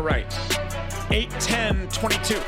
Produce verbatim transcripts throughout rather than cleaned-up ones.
right. eight ten twenty-two.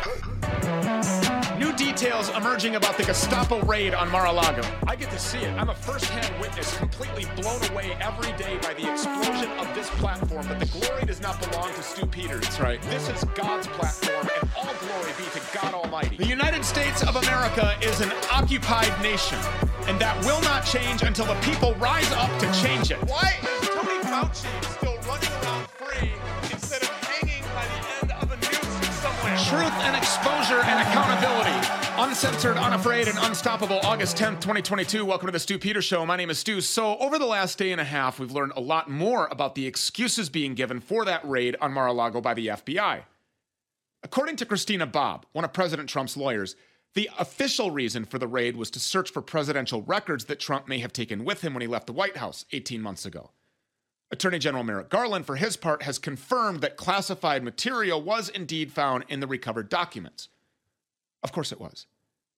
New details emerging about the Gestapo raid on Mar-a-Lago. I get to see it. I'm a first-hand witness, completely blown away every day by the explosion of this platform. But the glory does not belong to Stu Peters. That's right. This is God's platform, and all glory be to God Almighty. The United States of America is an occupied nation, and that will not change until the people rise up to change it. Why is Tony Fauci still running around free instead of hanging by the end of a noose somewhere? Truth and exposure and accountability. Uncensored, unafraid, and unstoppable. August tenth, twenty twenty-two. Welcome to the Stu Peters Show. My name is Stu. So over the last day and a half, we've learned a lot more about the excuses being given for that raid on Mar-a-Lago by the F B I. According to Christina Bobb, one of President Trump's lawyers, the official reason for the raid was to search for presidential records that Trump may have taken with him when he left the White House eighteen months ago. Attorney General Merrick Garland, for his part, has confirmed that classified material was indeed found in the recovered documents. Of course it was.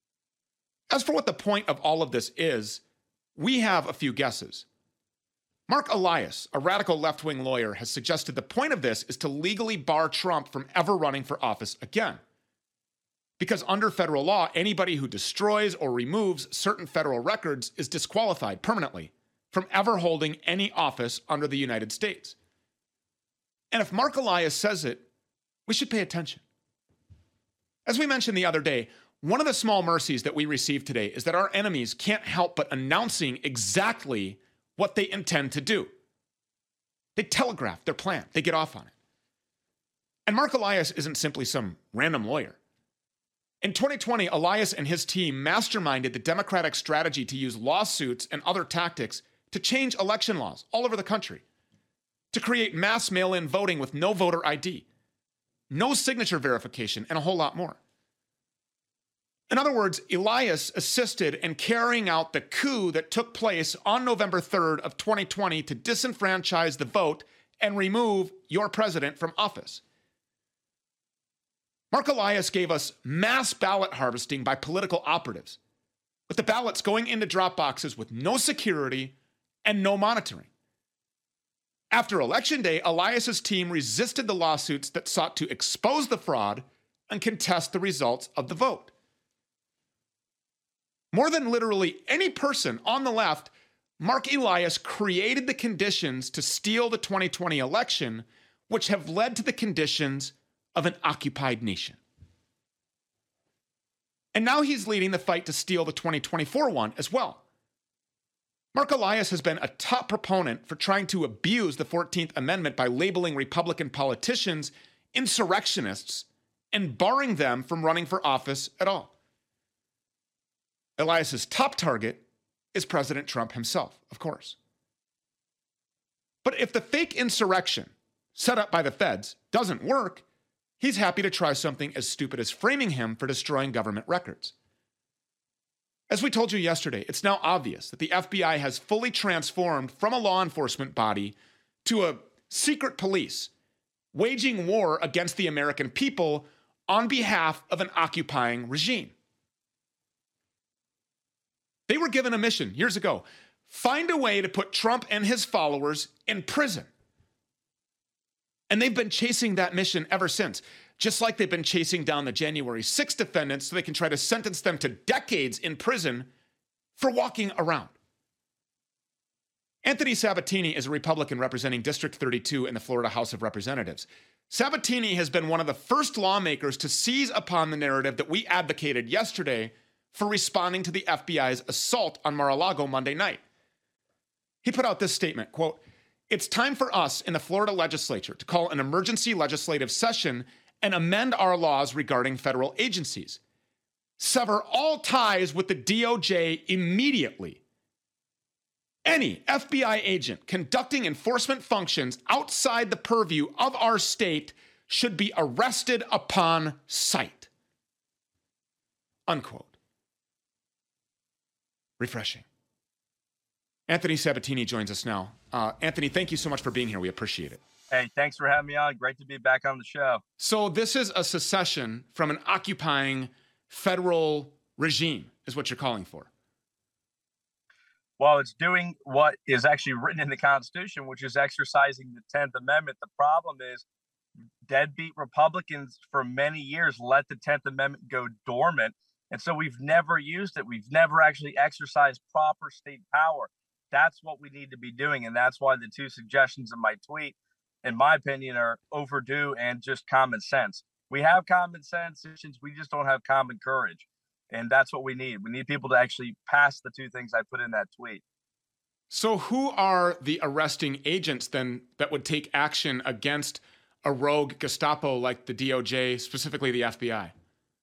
As for what the point of all of this is, we have a few guesses. Mark Elias, a radical left-wing lawyer, has suggested the point of this is to legally bar Trump from ever running for office again. Because under federal law, anybody who destroys or removes certain federal records is disqualified permanently from ever holding any office under the United States. And if Mark Elias says it, we should pay attention. As we mentioned the other day, one of the small mercies that we receive today is that our enemies can't help but announcing exactly what they intend to do. They telegraph their plan. They get off on it. And Mark Elias isn't simply some random lawyer. In twenty twenty, Elias and his team masterminded the Democratic strategy to use lawsuits and other tactics to change election laws all over the country, to create mass mail-in voting with no voter I D, no signature verification, and a whole lot more. In other words, Elias assisted in carrying out the coup that took place on November third of twenty twenty to disenfranchise the vote and remove your president from office. Mark Elias gave us mass ballot harvesting by political operatives, with the ballots going into drop boxes with no security and no monitoring. After Election Day, Elias's team resisted the lawsuits that sought to expose the fraud and contest the results of the vote. More than literally any person on the left, Mark Elias created the conditions to steal the twenty twenty election, which have led to the conditions of an occupied nation. And now he's leading the fight to steal the twenty twenty-four one as well. Mark Elias has been a top proponent for trying to abuse the fourteenth Amendment by labeling Republican politicians insurrectionists and barring them from running for office at all. Elias's top target is President Trump himself, of course. But if the fake insurrection set up by the feds doesn't work, he's happy to try something as stupid as framing him for destroying government records. As we told you yesterday, it's now obvious that the F B I has fully transformed from a law enforcement body to a secret police, waging war against the American people on behalf of an occupying regime. They were given a mission years ago: find a way to put Trump and his followers in prison. And they've been chasing that mission ever since, just like they've been chasing down the January sixth defendants so they can try to sentence them to decades in prison for walking around. Anthony Sabatini is a Republican representing District thirty-two in the Florida House of Representatives. Sabatini has been one of the first lawmakers to seize upon the narrative that we advocated yesterday for responding to the F B I's assault on Mar-a-Lago Monday night. He put out this statement, quote, "It's time for us in the Florida legislature to call an emergency legislative session and amend our laws regarding federal agencies. Sever all ties with the D O J immediately. Any F B I agent conducting enforcement functions outside the purview of our state should be arrested upon sight." Unquote. Refreshing. Anthony Sabatini joins us now. Uh, Anthony, thank you so much for being here. We appreciate it. Hey, thanks for having me on. Great to be back on the show. So this is a secession from an occupying federal regime, is what you're calling for. Well, it's doing what is actually written in the Constitution, which is exercising the tenth Amendment. The problem is deadbeat Republicans for many years let the tenth Amendment go dormant. And so we've never used it. We've never actually exercised proper state power. That's what we need to be doing. And that's why the two suggestions in my tweet, in my opinion, are overdue and just common sense. We have common sense, we just don't have common courage. And that's what we need. We need people to actually pass the two things I put in that tweet. So who are the arresting agents then that would take action against a rogue Gestapo like the D O J, specifically the F B I?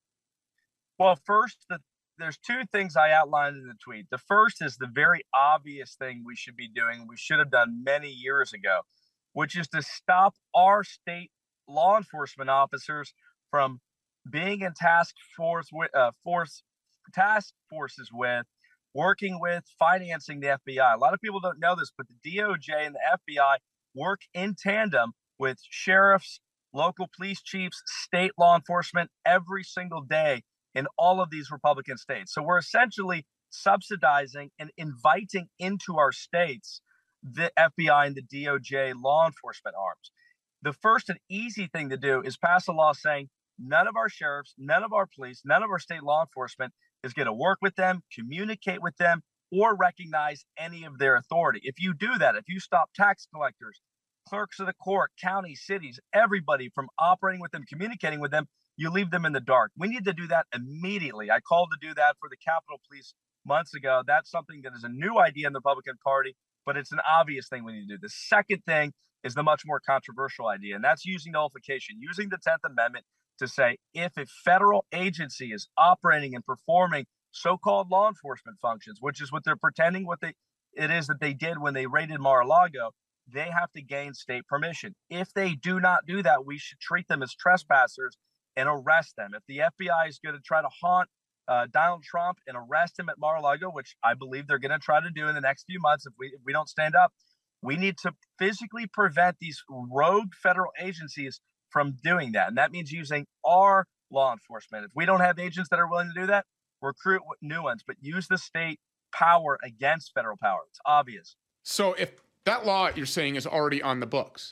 Well, first, the, there's two things I outlined in the tweet. The first is the very obvious thing we should be doing, we should have done many years ago, which is to stop our state law enforcement officers from being in task force with uh, force task forces with, working with, financing the F B I. A lot of people don't know this, but the D O J and the F B I work in tandem with sheriffs, local police chiefs, state law enforcement every single day in all of these Republican states. So we're essentially subsidizing and inviting into our states the F B I and the D O J law enforcement arms. The first and easy thing to do is pass a law saying none of our sheriffs, none of our police, none of our state law enforcement is going to work with them, communicate with them, or recognize any of their authority. If you do that, if you stop tax collectors, clerks of the court, county, cities, everybody from operating with them, communicating with them, you leave them in the dark. We need to do that immediately. I called to do that for the Capitol Police months ago. That's something that is a new idea in the Republican Party, but it's an obvious thing we need to do. The second thing is the much more controversial idea, and that's using nullification, using the tenth Amendment to say if a federal agency is operating and performing so-called law enforcement functions, which is what they're pretending what they it is that they did when they raided Mar-a-Lago, they have to gain state permission. If they do not do that, we should treat them as trespassers and arrest them. If the F B I is going to try to haunt uh, Donald Trump and arrest him at Mar-a-Lago, which I believe they're going to try to do in the next few months if we if we don't stand up, we need to physically prevent these rogue federal agencies from doing that. And that means using our law enforcement. If we don't have agents that are willing to do that, recruit new ones, but use the state power against federal power. It's obvious. So if that law you're saying is already on the books?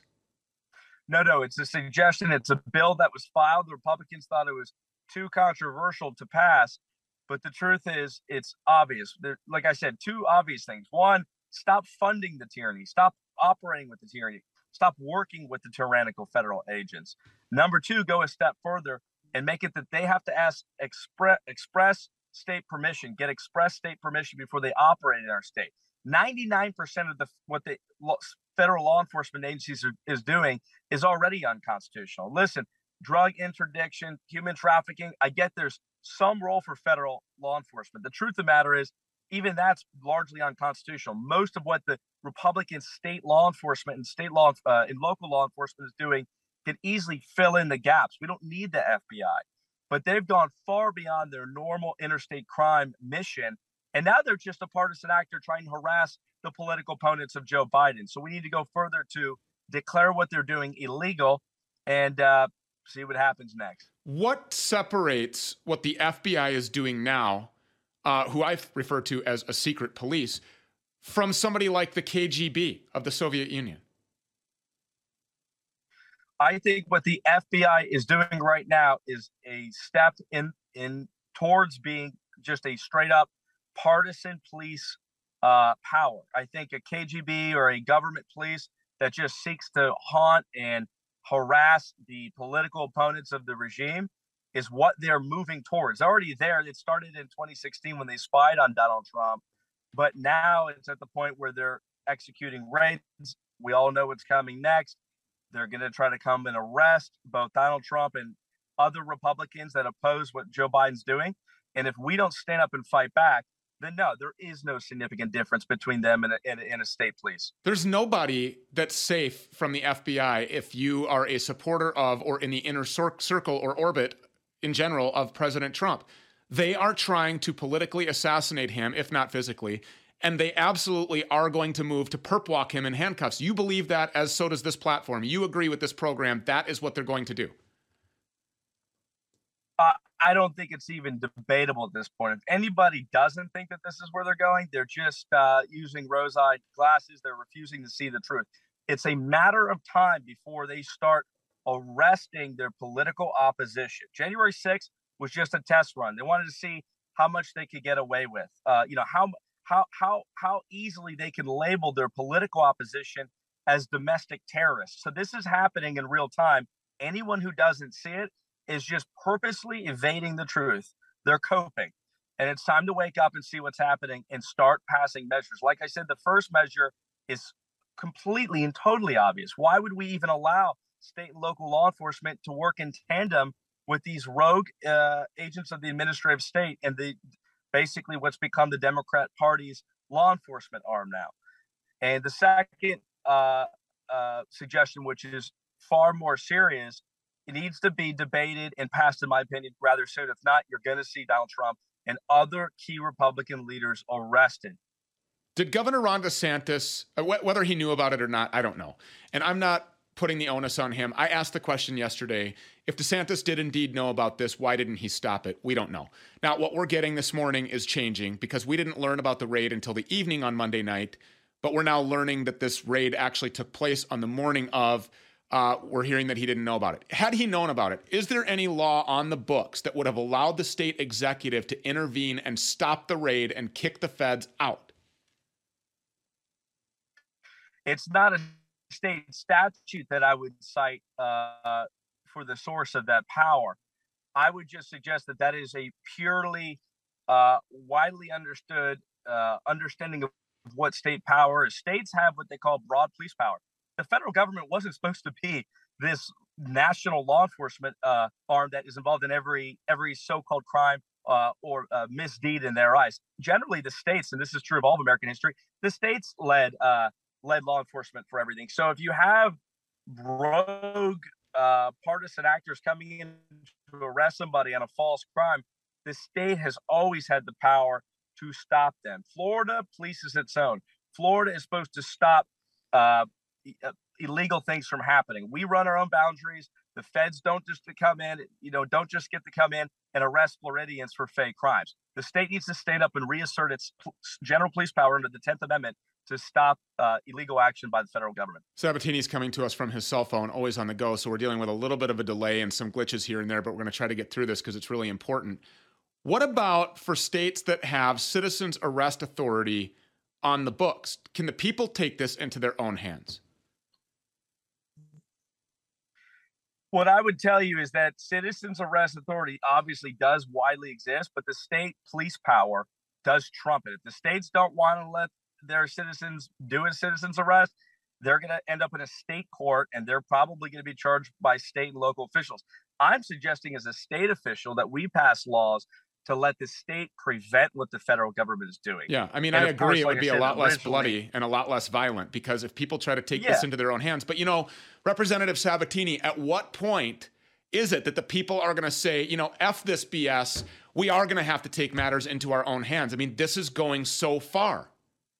No, no, it's a suggestion. It's a bill that was filed. The Republicans thought it was too controversial to pass. But the truth is, it's obvious. There, like I said, two obvious things. One, stop funding the tyranny. Stop operating with the tyranny. Stop working with the tyrannical federal agents. Number two, go a step further and make it that they have to ask express express state permission, get express state permission before they operate in our state. ninety-nine percent of the what the federal law enforcement agencies are, is doing is already unconstitutional. Listen, drug interdiction, human trafficking, I get there's some role for federal law enforcement. The truth of the matter is, even that's largely unconstitutional. Most of what the Republican state law enforcement and state law uh, and local law enforcement is doing can easily fill in the gaps. We don't need the F B I, but they've gone far beyond their normal interstate crime mission. And now they're just a partisan actor trying to harass the political opponents of Joe Biden. So we need to go further to declare what they're doing illegal and uh, see what happens next. What separates what the F B I is doing now, uh, who I refer to as a secret police, from somebody like the K G B of the Soviet Union? I think what the F B I is doing right now is a step in in towards being just a straight up partisan police uh, power. I think a K G B or a government police that just seeks to haunt and harass the political opponents of the regime is what they're moving towards. Already there. It started in twenty sixteen when they spied on Donald Trump, but now it's at the point where they're executing raids. We all know what's coming next. They're going to try to come and arrest both Donald Trump and other Republicans that oppose what Joe Biden's doing. And if we don't stand up and fight back, then no, there is no significant difference between them and a, and, and a state police. There's nobody that's safe from the F B I if you are a supporter of or in the inner cir- circle or orbit in general of President Trump. They are trying to politically assassinate him, if not physically, and they absolutely are going to move to perp walk him in handcuffs. You believe that, as so does this platform. You agree with this program. That is what they're going to do. Uh, I don't think it's even debatable at this point. If anybody doesn't think that this is where they're going, they're just uh, using rose-eyed glasses. They're refusing to see the truth. It's a matter of time before they start arresting their political opposition. January sixth was just a test run. They wanted to see how much they could get away with, uh, you know, how how how how easily they can label their political opposition as domestic terrorists. So this is happening in real time. Anyone who doesn't see it is just purposely evading the truth. They're coping. And it's time to wake up and see what's happening and start passing measures. Like I said, the first measure is completely and totally obvious. Why would we even allow state and local law enforcement to work in tandem with these rogue uh, agents of the administrative state and the basically what's become the Democrat Party's law enforcement arm now? And the second uh, uh, suggestion, which is far more serious, it needs to be debated and passed, in my opinion, rather soon. If not, you're going to see Donald Trump and other key Republican leaders arrested. Did Governor Ron DeSantis, whether he knew about it or not, I don't know. And I'm not putting the onus on him. I asked the question yesterday, if DeSantis did indeed know about this, why didn't he stop it? We don't know. Now, what we're getting this morning is changing because we didn't learn about the raid until the evening on Monday night, but we're now learning that this raid actually took place on the morning of. Uh, we're hearing that he didn't know about it. Had he known about it, is there any law on the books that would have allowed the state executive to intervene and stop the raid and kick the feds out? It's not a state statute that I would cite uh, for the source of that power. I would just suggest that that is a purely uh, widely understood uh, understanding of what state power is. States have what they call broad police power. The federal government wasn't supposed to be this national law enforcement uh, arm that is involved in every every so-called crime uh, or uh, misdeed in their eyes. Generally, the states, and this is true of all of American history, the states led uh, led law enforcement for everything. So if you have rogue uh, partisan actors coming in to arrest somebody on a false crime, the state has always had the power to stop them. Florida polices its own. Florida is supposed to stop uh, illegal things from happening. We run our own boundaries. The feds don't just come in, you know, don't just get to come in and arrest Floridians for fake crimes. The state needs to stand up and reassert its general police power under the tenth Amendment to stop uh, illegal action by the federal government. Sabatini's coming to us from his cell phone, always on the go, so we're dealing with a little bit of a delay and some glitches here and there, but we're going to try to get through this because it's really important. What about for states that have citizens arrest authority on the books? Can the people take this into their own hands? What I would tell you is that citizens arrest authority obviously does widely exist, but the state police power does trump it. If the states don't want to let their citizens do a citizen's arrest, they're going to end up in a state court, and they're probably going to be charged by state and local officials. I'm suggesting as a state official that we pass laws to let the state prevent what the federal government is doing. Yeah, I mean, and I agree course, it like would be said, a lot less bloody and a lot less violent because if people try to take yeah. this into their own hands. But, you know, Representative Sabatini, at what point is it that the people are going to say, you know, F this B S, we are going to have to take matters into our own hands? I mean, this is going so far.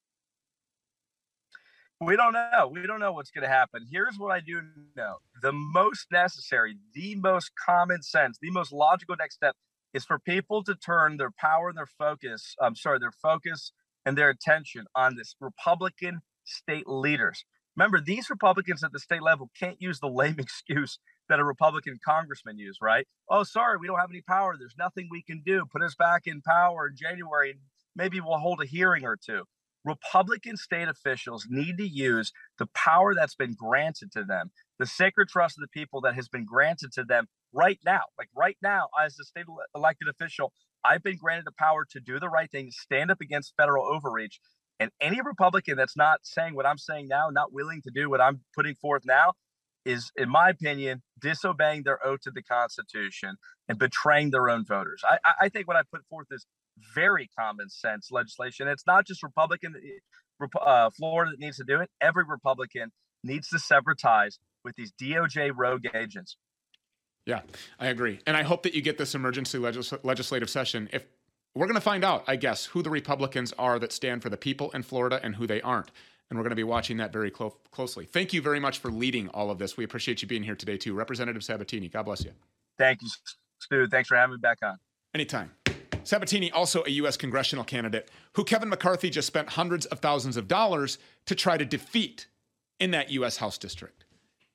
We don't know. We don't know what's going to happen. Here's what I do know. The most necessary, the most common sense, the most logical next step is for people to turn their power and their focus, I'm sorry, their focus and their attention on this Republican state leaders. Remember, these Republicans at the state level can't use the lame excuse that a Republican congressman used, right? Oh, sorry, we don't have any power. There's nothing we can do. Put us back in power in January, and maybe we'll hold a hearing or two. Republican state officials need to use the power that's been granted to them, the sacred trust of the people that has been granted to them right now. Like right now, as a state elected official, I've been granted the power to do the right thing, stand up against federal overreach. And any Republican that's not saying what I'm saying now, not willing to do what I'm putting forth now, is, in my opinion, disobeying their oath to the Constitution and betraying their own voters. I, I think what I put forth is very common sense legislation. It's not just Republican, uh, Florida that needs to do it. Every Republican needs to sever ties with these D O J rogue agents. Yeah, I agree. And I hope that you get this emergency legis- legislative session. If we're going to find out, I guess, who the Republicans are that stand for the people in Florida and who they aren't. And we're going to be watching that very clo- closely. Thank you very much for leading all of this. We appreciate you being here today, too. Representative Sabatini, God bless you. Thank you, Stu. Thanks for having me back on. Anytime. Sabatini, also a U S congressional candidate who Kevin McCarthy just spent hundreds of thousands of dollars to try to defeat in that U S House district.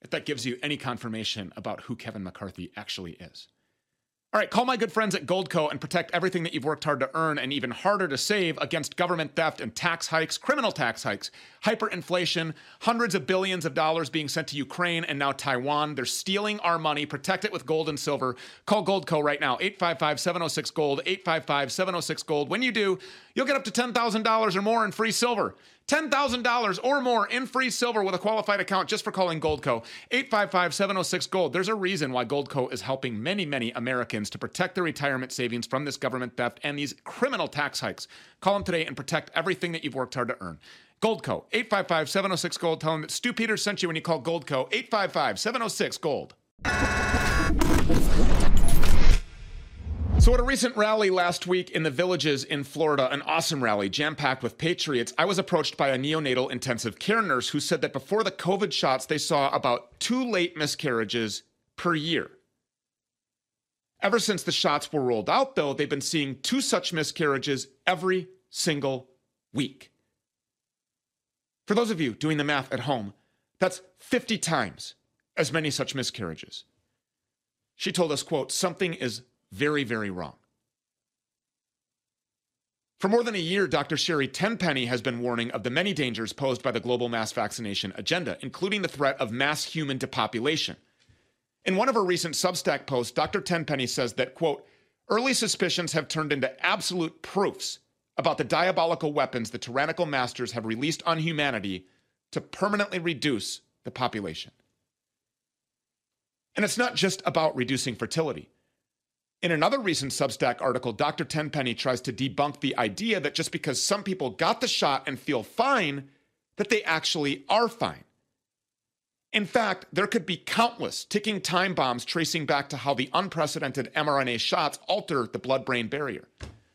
if that gives you any confirmation about who Kevin McCarthy actually is. All right, call my good friends at Goldco and protect everything that you've worked hard to earn and even harder to save against government theft and tax hikes, criminal tax hikes, hyperinflation, hundreds of billions of dollars being sent to Ukraine and now Taiwan. They're stealing our money. Protect it with gold and silver. Call Goldco right now, eight five five, seven oh six, GOLD, eight five five, seven oh six, GOLD. When you do, you'll get up to ten thousand dollars or more in free silver. ten thousand dollars or more in free silver with a qualified account just for calling Goldco. eight five five, seven oh six, GOLD. There's a reason why Goldco is helping many, many Americans to protect their retirement savings from this government theft and these criminal tax hikes. Call them today and protect everything that you've worked hard to earn. Goldco, eight five five, seven oh six, GOLD. Tell them that Stu Peters sent you when you call Goldco, eight five five, seven oh six, GOLD. So at a recent rally last week in the Villages in Florida, an awesome rally, jam-packed with patriots, I was approached by a neonatal intensive care nurse who said that before the COVID shots, they saw about two late miscarriages per year. Ever since the shots were rolled out, though, they've been seeing two such miscarriages every single week. For those of you doing the math at home, that's fifty times as many such miscarriages. She told us, quote, something is very, very wrong. For more than a year, Doctor Sherry Tenpenny has been warning of the many dangers posed by the global mass vaccination agenda, including the threat of mass human depopulation. In one of her recent Substack posts, Doctor Tenpenny says that, quote, early suspicions have turned into absolute proofs about the diabolical weapons the tyrannical masters have released on humanity to permanently reduce the population. And it's not just about reducing fertility. In another recent Substack article, Doctor Tenpenny tries to debunk the idea that just because some people got the shot and feel fine, that they actually are fine. In fact, there could be countless ticking time bombs tracing back to how the unprecedented mRNA shots alter the blood-brain barrier.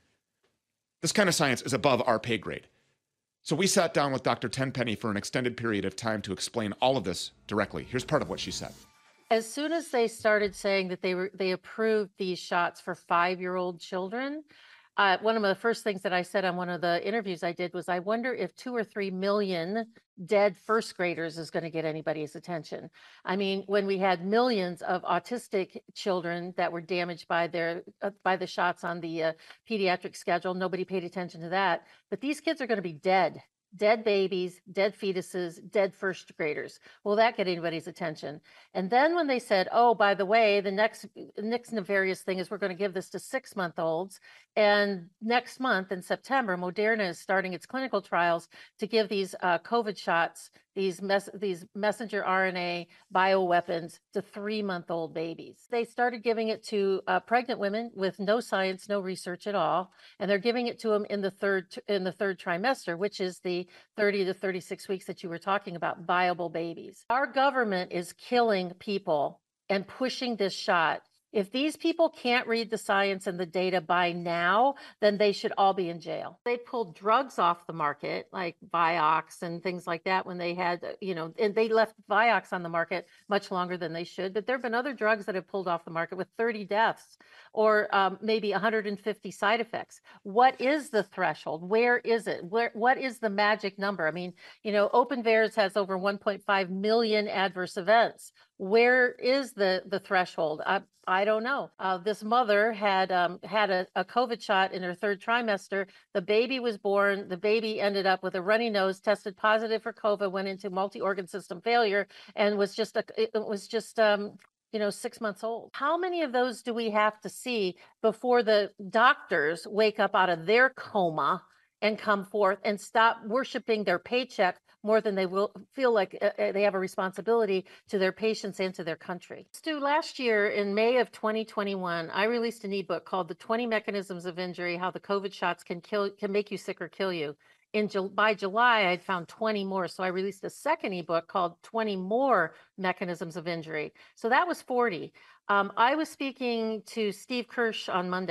This kind of science is above our pay grade. So we sat down with Doctor Tenpenny for an extended period of time to explain all of this directly. Here's part of what she said. As soon as they started saying that they were they approved these shots for five-year-old children, uh, one of the first things that I said on one of the interviews I did was, I wonder if two or three million dead first graders is going to get anybody's attention. I mean, when we had millions of autistic children that were damaged by their uh, by the shots on the uh, pediatric schedule, nobody paid attention to that. But these kids are going to be dead. Dead babies, dead fetuses, dead first graders. Will that get anybody's attention? And then when they said, oh, by the way, the next next nefarious thing is we're going to give this to six-month-olds. And next month in September, Moderna is starting its clinical trials to give these uh, COVID shots, these mes- these messenger R N A bioweapons to three-month-old babies. They started giving it to uh, pregnant women with no science, no research at all, and they're giving it to them in the third in the third trimester, which is the thirty to thirty-six weeks that you were talking about, viable babies. Our government is killing people and pushing this shot. If these people can't read the science and the data by now, then they should all be in jail. They pulled drugs off the market, like Vioxx and things like that, when they had, you know, and they left Vioxx on the market much longer than they should. But there have been other drugs that have pulled off the market with thirty deaths or um, maybe one hundred fifty side effects. What is the threshold? Where is it? Where, what is the magic number? I mean, you know, OpenVAERS has over one point five million adverse events. Where is the the threshold? I, I don't know. Uh, this mother had um, had a, a COVID shot in her third trimester. The baby was born. The baby ended up with a runny nose, tested positive for COVID, went into multi-organ system failure, and was just a, it was just um, you know, six months old. How many of those do we have to see before the doctors wake up out of their coma and come forth and stop worshiping their paycheck more than they will feel like uh, they have a responsibility to their patients and to their country? Stu, last year in May of twenty twenty-one, I released an ebook called The twenty Mechanisms of Injury, How the COVID Shots Can Kill, Can Make You Sick or Kill You. In by July, I'd found twenty more. So I released a second ebook called twenty More Mechanisms of Injury. So that was forty. Um, I was speaking to Steve Kirsch on Monday,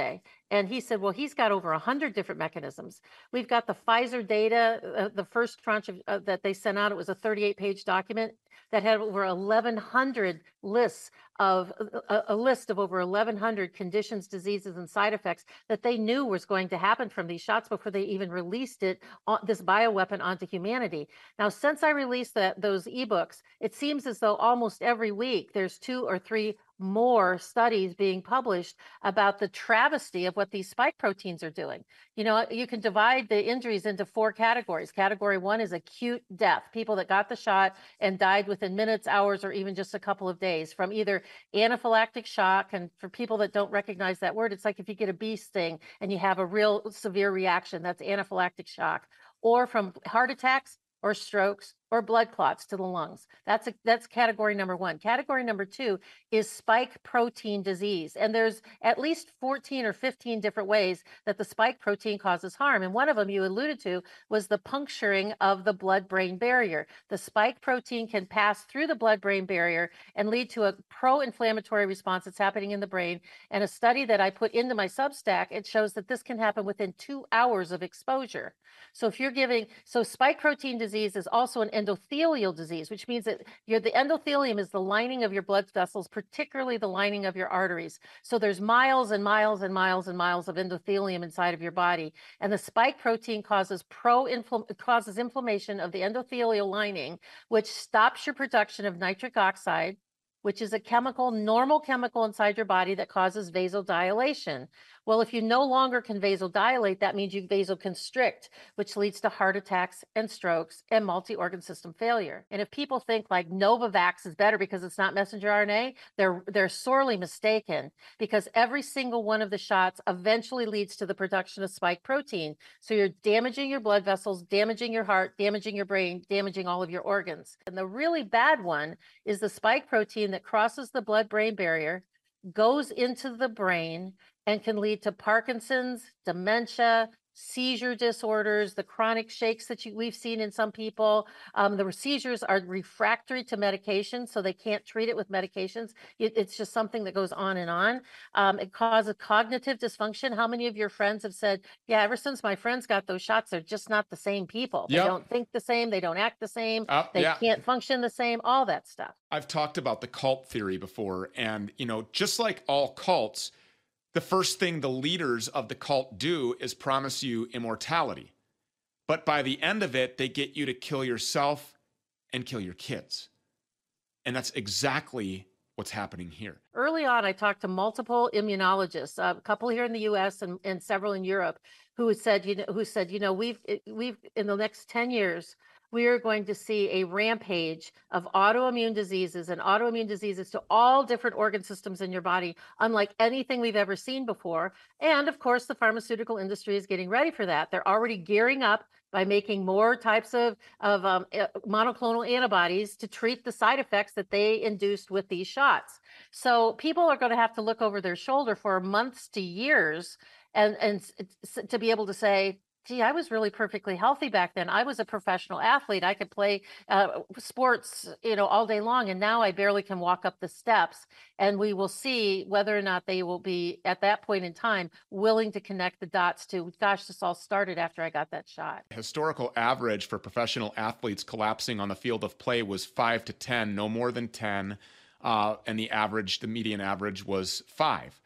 And he said, well, he's got over one hundred different mechanisms. We've got the Pfizer data, uh, the first tranche of, uh, that they sent out. It was a thirty-eight page document that had over eleven hundred lists of a, a list of over eleven hundred conditions, diseases, and side effects that they knew was going to happen from these shots before they even released it, on, this bioweapon, onto humanity. Now, since I released that those ebooks, it seems as though almost every week there's two or three more studies being published about the travesty of what these spike proteins are doing. You know, you can divide the injuries into four categories. Category one is acute death, people that got the shot and died within minutes, hours, or even just a couple of days from either anaphylactic shock. And for people that don't recognize that word, it's like if you get a bee sting and you have a real severe reaction, that's anaphylactic shock, or from heart attacks or strokes or blood clots to the lungs. That's a, that's category number one. Category number two is spike protein disease. And there's at least fourteen or fifteen different ways that the spike protein causes harm. And one of them you alluded to was the puncturing of the blood-brain barrier. The spike protein can pass through the blood-brain barrier and lead to a pro-inflammatory response that's happening in the brain. And a study that I put into my Substack, it shows that this can happen within two hours of exposure. So if you're giving, so spike protein disease is also an endothelial disease, which means that you're, the endothelium is the lining of your blood vessels, particularly the lining of your arteries. So there's miles and miles and miles and miles of endothelium inside of your body. And the spike protein causes pro causes inflammation of the endothelial lining, which stops your production of nitric oxide, which is a chemical, normal chemical inside your body that causes vasodilation. Well, if you no longer can vasodilate, that means you vasoconstrict, which leads to heart attacks and strokes and multi-organ system failure. And if people think like Novavax is better because it's not messenger R N A, they're they're sorely mistaken, because every single one of the shots eventually leads to the production of spike protein. So you're damaging your blood vessels, damaging your heart, damaging your brain, damaging all of your organs. And the really bad one is the spike protein that crosses the blood-brain barrier, goes into the brain, and can lead to Parkinson's, dementia, seizure disorders, the chronic shakes that you, we've seen in some people. Um, the seizures are refractory to medication, so they can't treat it with medications. It, it's just something that goes on and on. Um, it causes cognitive dysfunction. How many of your friends have said, yeah, ever since my friends got those shots, they're just not the same people. Yep. They don't think the same. They don't act the same. Uh, they yeah. can't function the same, all that stuff. I've talked about the cult theory before. And, you know, just like all cults, the first thing the leaders of the cult do is promise you immortality. But by the end of it, they get you to kill yourself and kill your kids. And that's exactly what's happening here. Early on, I talked to multiple immunologists, a couple here in the U S and, and several in Europe, who said, you know, who said, you know, we've, we've in the next ten years, we are going to see a rampage of autoimmune diseases and autoimmune diseases to all different organ systems in your body, unlike anything we've ever seen before. And of course, the pharmaceutical industry is getting ready for that. They're already gearing up by making more types of, of um, monoclonal antibodies to treat the side effects that they induced with these shots. So people are going to have to look over their shoulder for months to years and, and to be able to say, gee, I was really perfectly healthy back then. I was a professional athlete. I could play uh, sports, you know, all day long. And now I barely can walk up the steps. And we will see whether or not they will be, at that point in time, willing to connect the dots to, gosh, this all started after I got that shot. Historical average for professional athletes collapsing on the field of play was five to ten, no more than ten. Uh, and the average, the median average was five.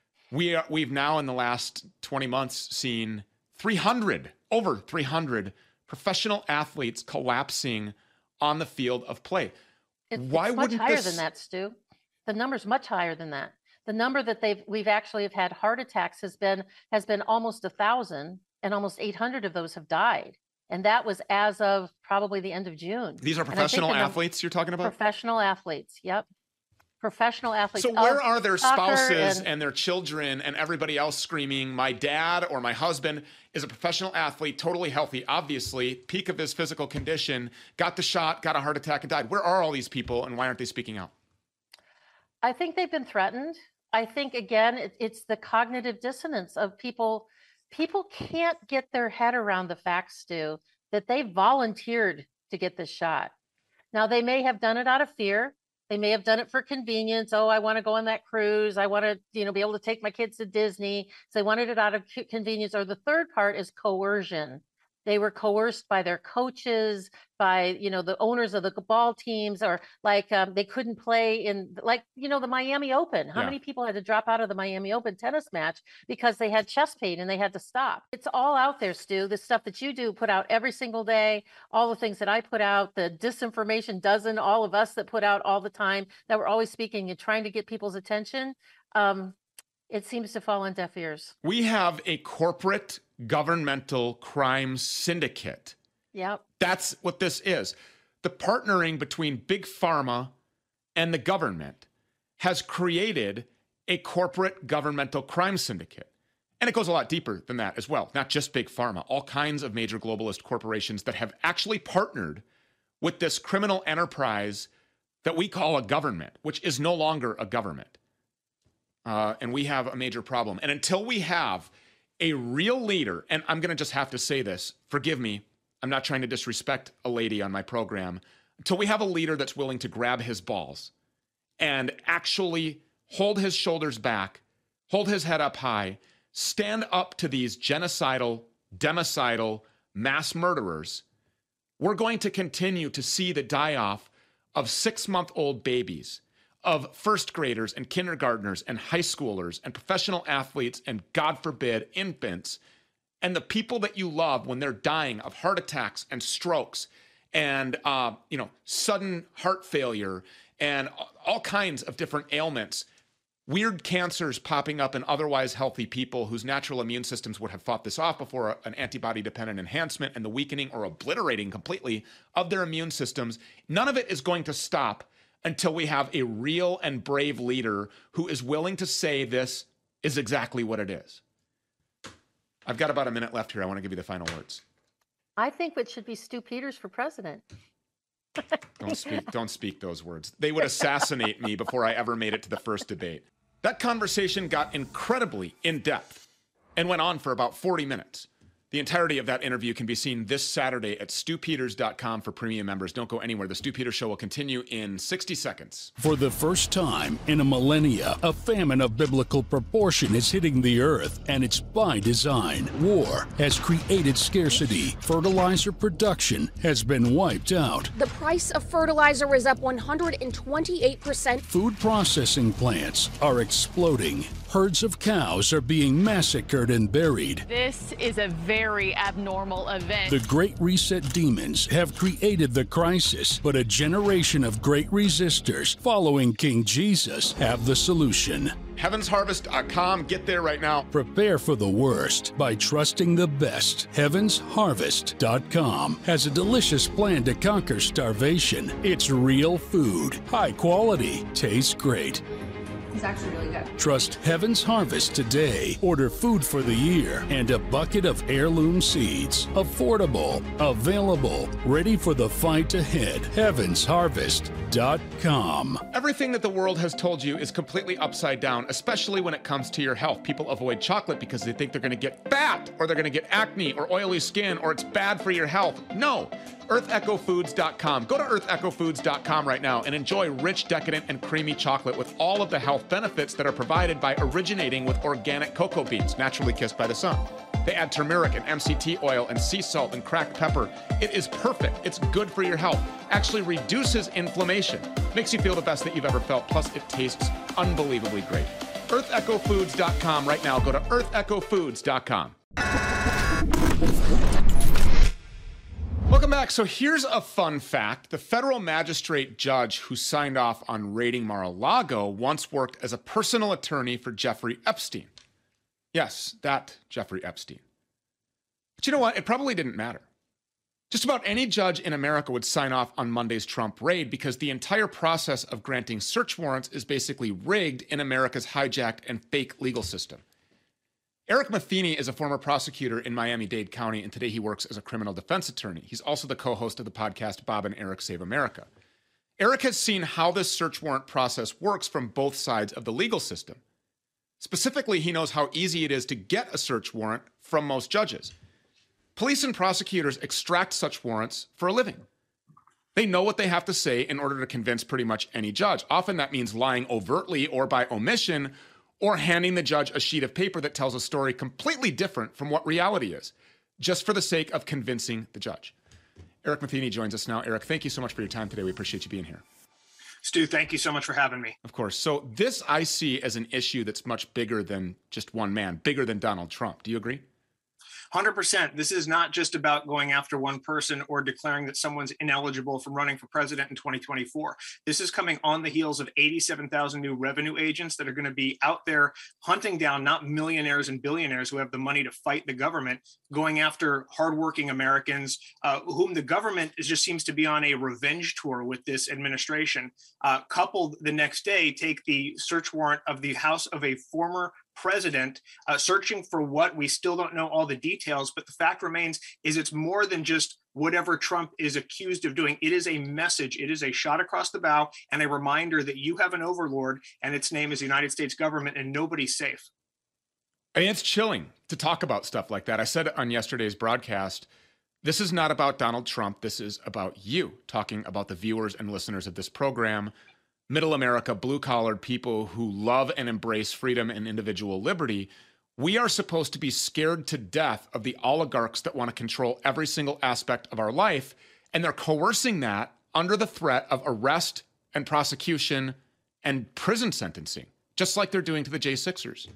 We are, we've now in the last twenty months seen three hundred, over three hundred professional athletes collapsing on the field of play. It, Why it's much wouldn't higher this... than that, Stu? The number's much higher than that. The number that they've we've actually have had heart attacks has been has been almost a thousand, and almost eight hundred of those have died. And that was as of probably the end of June. These are professional athletes you're talking about? Professional athletes, yep. Professional athletes. So where are their spouses and, and their children and everybody else screaming, my dad or my husband is a professional athlete, totally healthy, obviously, peak of his physical condition, got the shot, got a heart attack and died. Where are all these people and why aren't they speaking out? I think they've been threatened. I think, again, it, it's the cognitive dissonance of people. People can't get their head around the facts, Stu, that they volunteered to get this shot. Now, they may have done it out of fear. They may have done it for convenience. Oh, I want to go on that cruise. I want to, you know, be able to take my kids to Disney. So they wanted it out of c- convenience. Or the third part is coercion. They were coerced by their coaches, by, you know, the owners of the ball teams, or like um, they couldn't play in, like, you know, the Miami Open. How Yeah. many people had to drop out of the Miami Open tennis match because they had chest pain and they had to stop? It's all out there, Stu. The stuff that you do, put out every single day, all the things that I put out, the disinformation dozen, all of us that put out all the time, that we're always speaking and trying to get people's attention. Um, it seems to fall on deaf ears. We have a corporate governmental crime syndicate. Yep. That's what this is. The partnering between Big Pharma and the government has created a corporate governmental crime syndicate. And it goes a lot deeper than that as well. Not just Big Pharma, all kinds of major globalist corporations that have actually partnered with this criminal enterprise that we call a government, which is no longer a government. Uh, and we have a major problem. And until we have a real leader, and I'm going to just have to say this, forgive me, I'm not trying to disrespect a lady on my program, until we have a leader that's willing to grab his balls and actually hold his shoulders back, hold his head up high, stand up to these genocidal, democidal mass murderers, we're going to continue to see the die-off of six-month-old babies, of first graders and kindergartners and high schoolers and professional athletes and, God forbid, infants, and the people that you love when they're dying of heart attacks and strokes and, uh, you know, sudden heart failure and all kinds of different ailments, weird cancers popping up in otherwise healthy people whose natural immune systems would have fought this off before an antibody-dependent enhancement and the weakening or obliterating completely of their immune systems. None of it is going to stop until we have a real and brave leader who is willing to say this is exactly what it is. I've got about a minute left here. I want to give you the final words. I think it should be Stu Peters for president. Don't speak, don't speak those words. They would assassinate me before I ever made it to the first debate. That conversation got incredibly in-depth and went on for about forty minutes. The entirety of that interview can be seen this Saturday at stu peters dot com for premium members. Don't go anywhere. The Stu Peters Show will continue in sixty seconds. For the first time in a millennia, a famine of biblical proportion is hitting the earth, and it's by design. War has created scarcity. Fertilizer production has been wiped out. The price of fertilizer is up one hundred twenty-eight percent. Food processing plants are exploding. Herds of cows are being massacred and buried. This is a very abnormal event. The Great Reset demons have created the crisis, but a generation of great resistors following King Jesus have the solution. heavens harvest dot com. Get there right now. Prepare for the worst by trusting the best. heavens harvest dot com has a delicious plan to conquer starvation. It's real food, high quality, tastes great. It's actually really good. Trust Heaven's Harvest today. Order food for the year and a bucket of heirloom seeds. Affordable, available, ready for the fight ahead. heavens harvest dot com. Everything that the world has told you is completely upside down, especially when it comes to your health. People avoid chocolate because they think they're going to get fat, or they're going to get acne or oily skin, or it's bad for your health. No. earth echo foods dot com. Go to earth echo foods dot com right now and enjoy rich, decadent, and creamy chocolate with all of the health benefits that are provided by originating with organic cocoa beans, naturally kissed by the sun. They add turmeric and M C T oil and sea salt and cracked pepper. It is perfect. It's good for your health. Actually reduces inflammation. Makes you feel the best that you've ever felt. Plus, it tastes unbelievably great. earth echo foods dot com right now. Go to earth echo foods dot com. Welcome back. So here's a fun fact. The federal magistrate judge who signed off on raiding Mar-a-Lago once worked as a personal attorney for Jeffrey Epstein. Yes, that Jeffrey Epstein. But you know what? It probably didn't matter. Just about any judge in America would sign off on Monday's Trump raid because the entire process of granting search warrants is basically rigged in America's hijacked and fake legal system. Eric Matheny is a former prosecutor in Miami-Dade County, and today he works as a criminal defense attorney. He's also the co-host of the podcast Bob and Eric Save America. Eric has seen how this search warrant process works from both sides of the legal system. Specifically, he knows how easy it is to get a search warrant from most judges. Police and prosecutors extract such warrants for a living. They know what they have to say in order to convince pretty much any judge. Often that means lying overtly or by omission, or handing the judge a sheet of paper that tells a story completely different from what reality is, just for the sake of convincing the judge. Eric Matheny joins us now. Eric, thank you so much for your time today. We appreciate you being here. Stu, thank you so much for having me. Of course. So this I see as an issue that's much bigger than just one man, bigger than Donald Trump. Do you agree? one hundred percent. This is not just about going after one person or declaring that someone's ineligible from running for president in twenty twenty-four. This is coming on the heels of eighty-seven thousand new revenue agents that are going to be out there hunting down not millionaires and billionaires who have the money to fight the government, going after hardworking Americans uh, whom the government is, just seems to be on a revenge tour with this administration. Uh, coupled the next day, take the search warrant of the house of a former president, uh, searching for what we still don't know all the details, but the fact remains is it's more than just whatever Trump is accused of doing. It is a message. It is a shot across the bow and a reminder that you have an overlord and its name is the United States government and nobody's safe. I mean, it's chilling to talk about stuff like that. I said on yesterday's broadcast, this is not about Donald Trump. This is about you, talking about the viewers and listeners of this program, middle America, blue-collared people who love and embrace freedom and individual liberty. We are supposed to be scared to death of the oligarchs that want to control every single aspect of our life, and they're coercing that under the threat of arrest and prosecution and prison sentencing, just like they're doing to the J sixers.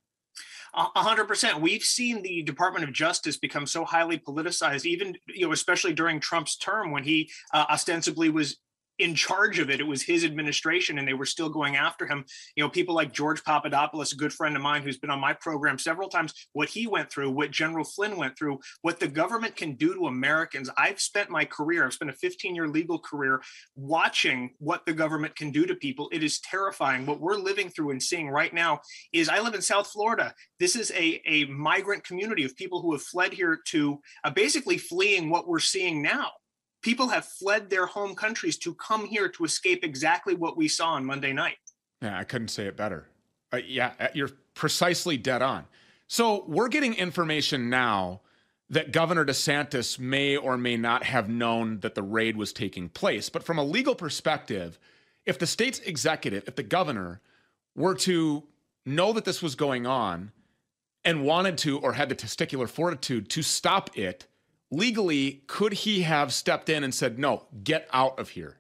A hundred percent. We've seen the Department of Justice become so highly politicized, even, you know, especially during Trump's term when he uh, ostensibly was in charge of it. It was his administration and they were still going after him. You know, people like George Papadopoulos, a good friend of mine who's been on my program several times, what he went through, what General Flynn went through, what the government can do to Americans. I've spent my career, I've spent a fifteen year legal career watching what the government can do to people. It is terrifying. What we're living through and seeing right now is, I live in South Florida. This is a, a migrant community of people who have fled here to uh, basically fleeing what we're seeing now. People have fled their home countries to come here to escape exactly what we saw on Monday night. Yeah, I couldn't say it better. Uh, yeah, you're precisely dead on. So we're getting information now that Governor DeSantis may or may not have known that the raid was taking place. But from a legal perspective, if the state's executive, if the governor were to know that this was going on and wanted to, or had the testicular fortitude to stop it, legally, could he have stepped in and said, no, get out of here?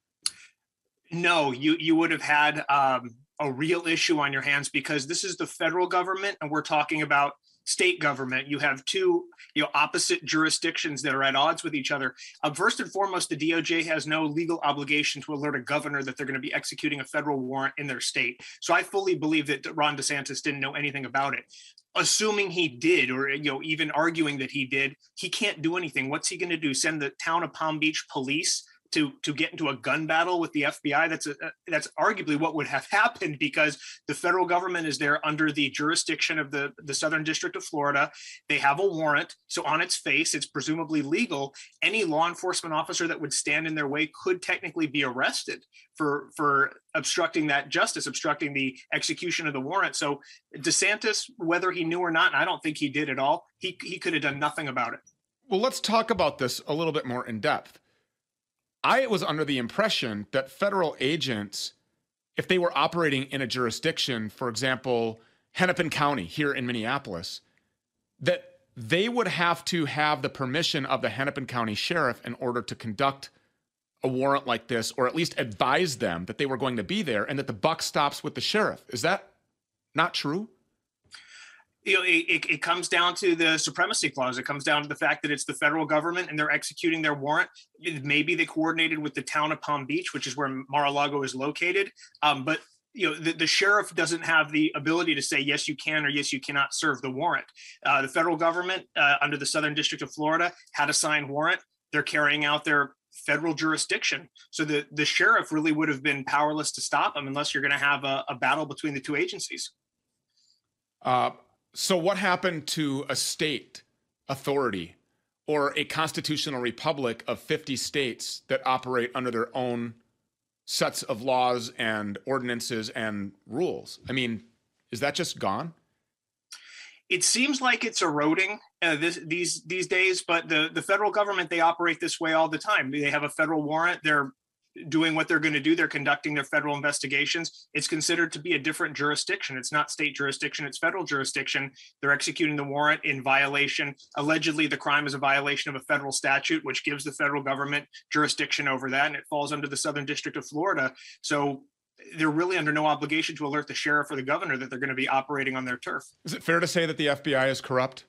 No, you, you would have had um, a real issue on your hands, because this is the federal government and we're talking about state government. You have two, you know, opposite jurisdictions that are at odds with each other. Uh, first and foremost, the D O J has no legal obligation to alert a governor that they're going to be executing a federal warrant in their state. So I fully believe that Ron DeSantis didn't know anything about it. Assuming he did, or, you know, even arguing that he did, he can't do anything. What's he going to do? Send the town of Palm Beach police to to get into a gun battle with the F B I? That's a, that's arguably what would have happened, because the federal government is there under the jurisdiction of the, the Southern District of Florida. They have a warrant. So on its face, it's presumably legal. Any law enforcement officer that would stand in their way could technically be arrested for, for obstructing that justice, obstructing the execution of the warrant. So DeSantis, whether he knew or not, and I don't think he did at all, he, he could have done nothing about it. Well, let's talk about this a little bit more in depth. I was under the impression that federal agents, if they were operating in a jurisdiction, for example, Hennepin County here in Minneapolis, that they would have to have the permission of the Hennepin County Sheriff in order to conduct a warrant like this, or at least advise them that they were going to be there and that the buck stops with the sheriff. Is that not true? You know, it, it comes down to the supremacy clause. It comes down to the fact that it's the federal government and they're executing their warrant. Maybe they coordinated with the town of Palm Beach, which is where Mar-a-Lago is located. Um, but you know, the, the sheriff doesn't have the ability to say, yes, you can, or yes, you cannot serve the warrant. Uh, the federal government uh, under the Southern District of Florida had a signed warrant. They're carrying out their federal jurisdiction. So the, the sheriff really would have been powerless to stop them unless you're going to have a, a battle between the two agencies. Uh, So what happened to a state authority or a constitutional republic of fifty states that operate under their own sets of laws and ordinances and rules? I mean, is that just gone? It seems like it's eroding uh, this, these these days, but the, the federal government, they operate this way all the time. They have a federal warrant. They're doing what they're going to do. They're conducting their federal investigations. It's considered to be a different jurisdiction. It's not state jurisdiction, it's federal jurisdiction. They're executing the warrant in violation. Allegedly, the crime is a violation of a federal statute, which gives the federal government jurisdiction over that, and it falls under the Southern District of Florida. So they're really under no obligation to alert the sheriff or the governor that they're going to be operating on their turf. Is it fair to say that the F B I is corrupt?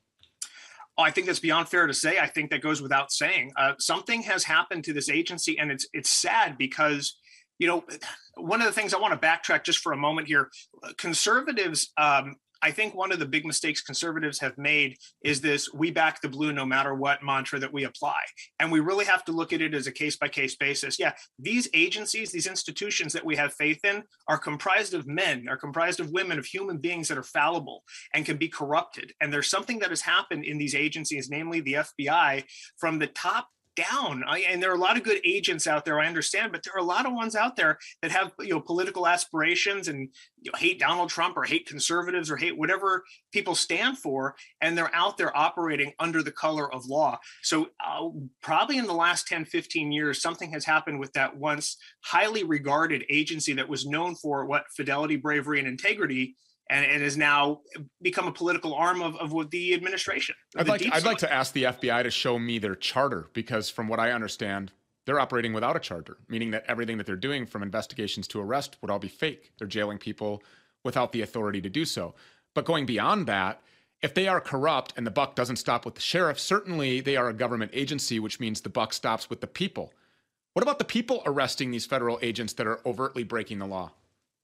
Oh, I think that's beyond fair to say. I think that goes without saying. Uh, something has happened to this agency, and it's it's sad because, you know, one of the things I want to backtrack just for a moment here. Conservatives, um, I think one of the big mistakes conservatives have made is this "we back the blue no matter what" mantra that we apply. And we really have to look at it as a case by case basis. Yeah, these agencies, these institutions that we have faith in are comprised of men, are comprised of women, of human beings that are fallible and can be corrupted. And there's something that has happened in these agencies, namely the F B I, from the top down. I, and there are a lot of good agents out there, I understand, but there are a lot of ones out there that have, you know, political aspirations and, you know, hate Donald Trump or hate conservatives or hate whatever people stand for, and they're out there operating under the color of law. So uh, probably in the last ten, fifteen years, something has happened with that once highly regarded agency that was known for what fidelity, bravery, and integrity, and it has now become a political arm of, of what the administration. I'd the like, I'd like to ask the F B I to show me their charter, because from what I understand, they're operating without a charter, meaning that everything that they're doing, from investigations to arrest, would all be fake. They're jailing people without the authority to do so. But going beyond that, if they are corrupt and the buck doesn't stop with the sheriff, certainly they are a government agency, which means the buck stops with the people. What about the people arresting these federal agents that are overtly breaking the law?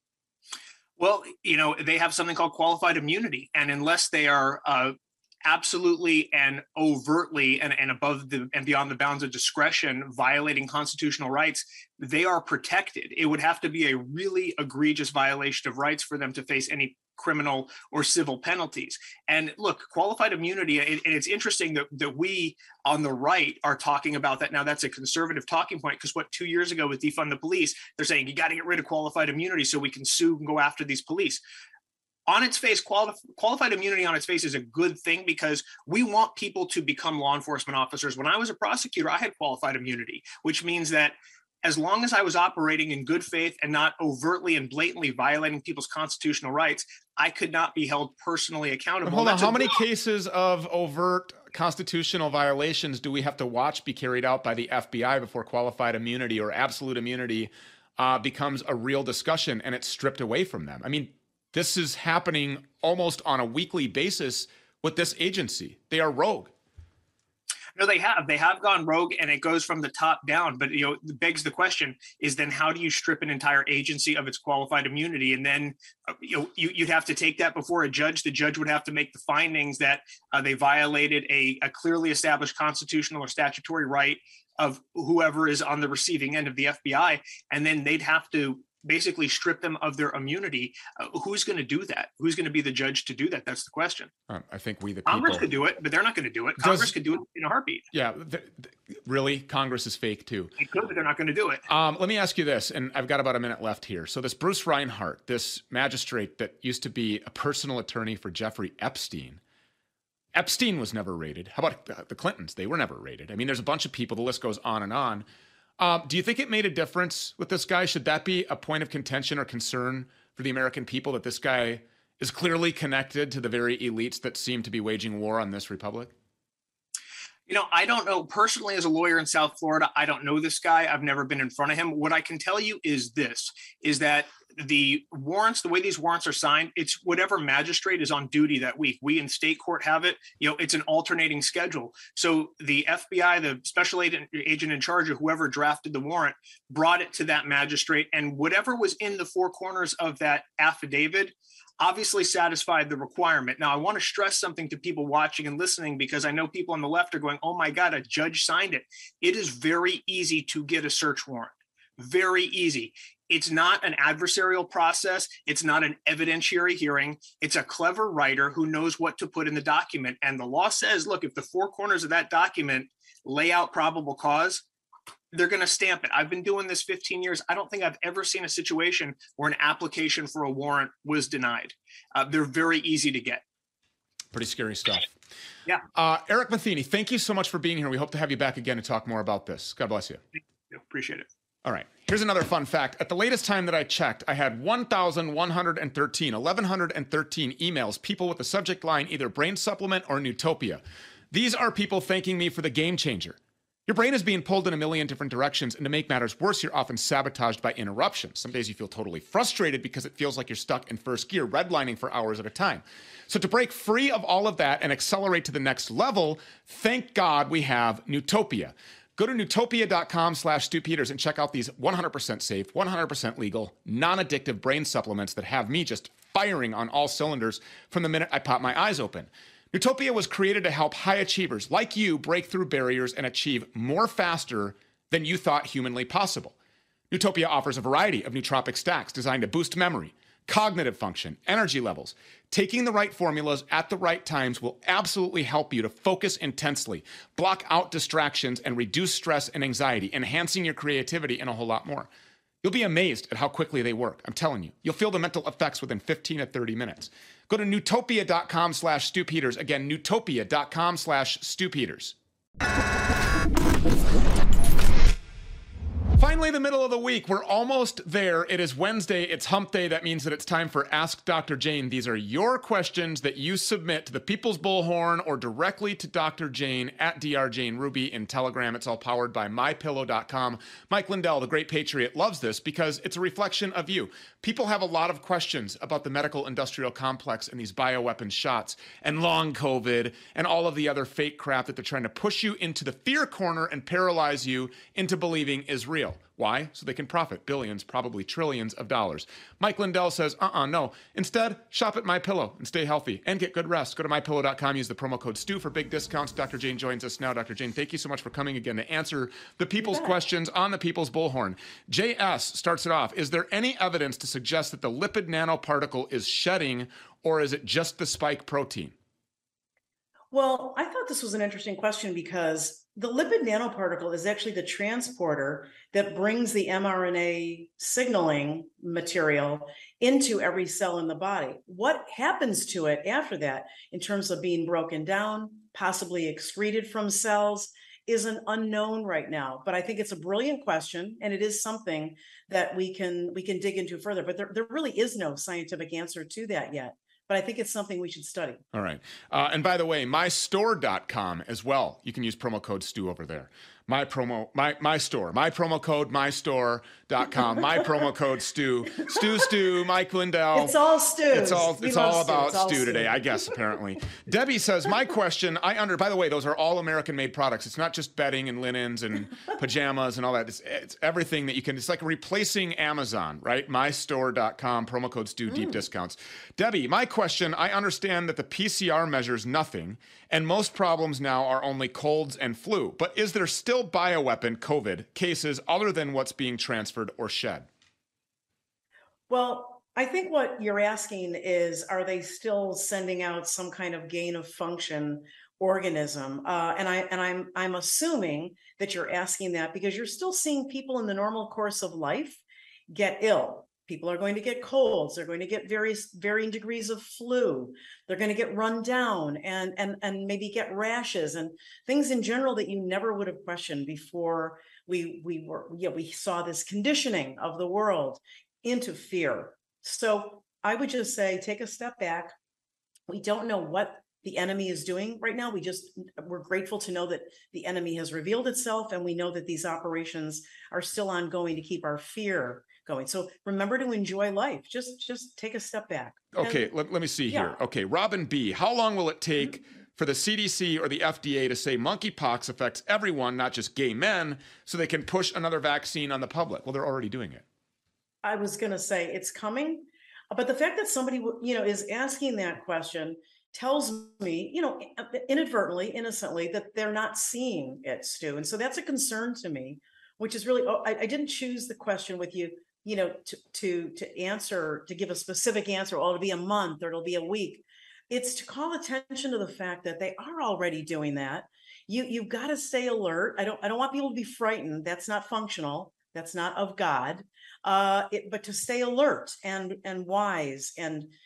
Well, you know, they have something called qualified immunity. And unless they are uh, absolutely and overtly and, and above the and beyond the bounds of discretion violating constitutional rights, they are protected. It would have to be a really egregious violation of rights for them to face any criminal or civil penalties. And look, qualified immunity, and it's interesting that, that we on the right are talking about that now. That's a conservative talking point, because what, two years ago with defund the police, they're saying you got to get rid of qualified immunity so we can sue and go after these police. On its face, quali- qualified immunity on its face is a good thing, because we want people to become law enforcement officers. When I was a prosecutor, I had qualified immunity, which means that as long as I was operating in good faith and not overtly and blatantly violating people's constitutional rights, I could not be held personally accountable. Hold on, how many cases of overt constitutional violations do we have to watch be carried out by the F B I before qualified immunity or absolute immunity uh, becomes a real discussion and it's stripped away from them? I mean, this is happening almost on a weekly basis with this agency. They are rogue. No, they have. They have gone rogue, and it goes from the top down. But, you know, it begs the question is then how do you strip an entire agency of its qualified immunity? And then, uh, you know, you, you'd have to take that before a judge. The judge would have to make the findings that uh, they violated a, a clearly established constitutional or statutory right of whoever is on the receiving end of the F B I. And then they'd have to basically strip them of their immunity. Uh, who's going to do that? Who's going to be the judge to do that? That's the question. Um, I think we, the people. Congress could do it, but they're not going to do it. Congress Does, could do it in a heartbeat. Yeah. Th- th- really? Congress is fake too. They could, but they're not going to do it. Um, let me ask you this, and I've got about a minute left here. So this Bruce Reinhart, this magistrate that used to be a personal attorney for Jeffrey Epstein, Epstein was never raided. How about the Clintons? They were never raided. I mean, there's a bunch of people. The list goes on and on. Um, do you think it made a difference with this guy? Should that be a point of contention or concern for the American people, that this guy is clearly connected to the very elites that seem to be waging war on this republic? You know, I don't know. Personally, as a lawyer in South Florida, I don't know this guy. I've never been in front of him. What I can tell you is this, is that the warrants, the way these warrants are signed, it's whatever magistrate is on duty that week. We in state court have it. You know, it's an alternating schedule. So the F B I, the special agent, agent in charge of whoever drafted the warrant, brought it to that magistrate, and whatever was in the four corners of that affidavit obviously satisfied the requirement. Now, I want to stress something to people watching and listening, because I know people on the left are going, oh my God, a judge signed it. It is very easy to get a search warrant. Very easy. It's not an adversarial process. It's not an evidentiary hearing. It's a clever writer who knows what to put in the document. And the law says, look, if the four corners of that document lay out probable cause, they're going to stamp it. I've been doing this fifteen years. I don't think I've ever seen a situation where an application for a warrant was denied. Uh, they're very easy to get. Pretty scary stuff. Yeah. Uh, Eric Matheny, thank you so much for being here. We hope to have you back again to talk more about this. God bless you. Appreciate it. All right. Here's another fun fact. At the latest time that I checked, I had one thousand one hundred thirteen, eleven thirteen emails, people with the subject line either brain supplement or Newtopia. These are people thanking me for the game changer. Your brain is being pulled in a million different directions, and to make matters worse, you're often sabotaged by interruptions. Some days you feel totally frustrated because it feels like you're stuck in first gear, redlining for hours at a time. So to break free of all of that and accelerate to the next level, thank God we have Newtopia. Go to newtopia.com slash Stu Peters and check out these one hundred percent safe, one hundred percent legal, non-addictive brain supplements that have me just firing on all cylinders from the minute I pop my eyes open. Newtopia was created to help high achievers like you break through barriers and achieve more faster than you thought humanly possible. Newtopia offers a variety of nootropic stacks designed to boost memory, cognitive function, energy levels. Taking the right formulas at the right times will absolutely help you to focus intensely, block out distractions, and reduce stress and anxiety, enhancing your creativity and a whole lot more. You'll be amazed at how quickly they work. I'm telling you. You'll feel the mental effects within fifteen to thirty minutes. Go to newtopia.com slash Stu Peters. Again, newtopia.com slash Stu Peters. Finally, the middle of the week. We're almost there. It is Wednesday. It's hump day. That means that it's time for Ask Doctor Jane. These are your questions that you submit to the People's Bullhorn or directly to Doctor Jane at D R Jane Ruby in Telegram. It's all powered by my pillow dot com. Mike Lindell, the great patriot, loves this because it's a reflection of you. People have a lot of questions about the medical industrial complex and these bioweapon shots and long COVID and all of the other fake crap that they're trying to push you into the fear corner and paralyze you into believing is real. Why? So they can profit billions, probably trillions of dollars. Mike Lindell says, uh-uh, no. Instead, shop at MyPillow and stay healthy and get good rest. Go to my pillow dot com, use the promo code STU for big discounts. Doctor Jane joins us now. Doctor Jane, thank you so much for coming again to answer the people's questions on the People's Bullhorn. J S starts it off. Is there any evidence to suggest that the lipid nanoparticle is shedding, or is it just the spike protein? Well, I thought this was an interesting question because the lipid nanoparticle is actually the transporter that brings the mRNA signaling material into every cell in the body. What happens to it after that in terms of being broken down, possibly excreted from cells, is an unknown right now. But I think it's a brilliant question, and it is something that we can we can dig into further. But there, there really is no scientific answer to that yet. But I think it's something we should study. All right. Uh, and by the way, my store dot com as well. You can use promo code STU over there. My promo, my my store, my promo code, my store dot com, my promo code Stu, Stu, Stu, Mike Lindell. It's all Stu. It's all, We it's love all Stu. about It's all Stu Stu. today, I guess, apparently. Debbie says, my question, I under, by the way, those are all American made products. It's not just bedding and linens and pajamas and all that. It's, it's everything that you can, it's like replacing Amazon, right? my store dot com, promo code Stu, deep Mm. discounts. Debbie, my question, I understand that the P C R measures nothing, and most problems now are only colds and flu, but is there still bioweapon COVID cases other than what's being transferred or shed? Well, I think what you're asking is, are they still sending out some kind of gain of function organism? Uh, and I and I'm I'm assuming that you're asking that because you're still seeing people in the normal course of life get ill. People are going to get colds. They're going to get various varying degrees of flu. They're going to get run down and and and maybe get rashes and things in general that you never would have questioned before we we were yeah we saw this conditioning of the world into fear. So I would just say, take a step back. We don't know what the enemy is doing right now. We just, we're grateful to know that the enemy has revealed itself, and we know that these operations are still ongoing to keep our fear going. So remember to enjoy life. Just, just take a step back. Okay, And- let, let me see yeah. here. Okay, Robin B., how long will it take for the C D C or the F D A to say monkeypox affects everyone, not just gay men, so they can push another vaccine on the public? Well, they're already doing it. I was going to say it's coming, but the fact that somebody, you know, is asking that question tells me, you know, inadvertently, innocently, that they're not seeing it, Stu. And so that's a concern to me, which is really, oh, I, I didn't choose the question with you, you know, to, to, to answer, to give a specific answer, oh, it'll be a month or it'll be a week. It's to call attention to the fact that they are already doing that. You, you've got to stay alert. I don't, I don't want people to be frightened. That's not functional. That's not of God. Uh, it, but to stay alert and, and wise and